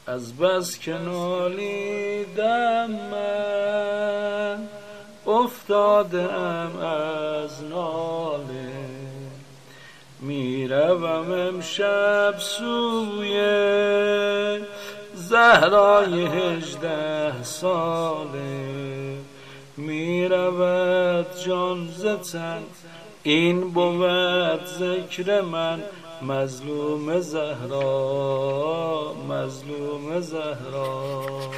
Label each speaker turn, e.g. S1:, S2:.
S1: از بس که نالیدم من افتادم از ناله، میروم امشب سوی زهرای 18 ساله، میرود جان ز تن این بود ذکر من، مظلوم زهرا مظلوم زهرا.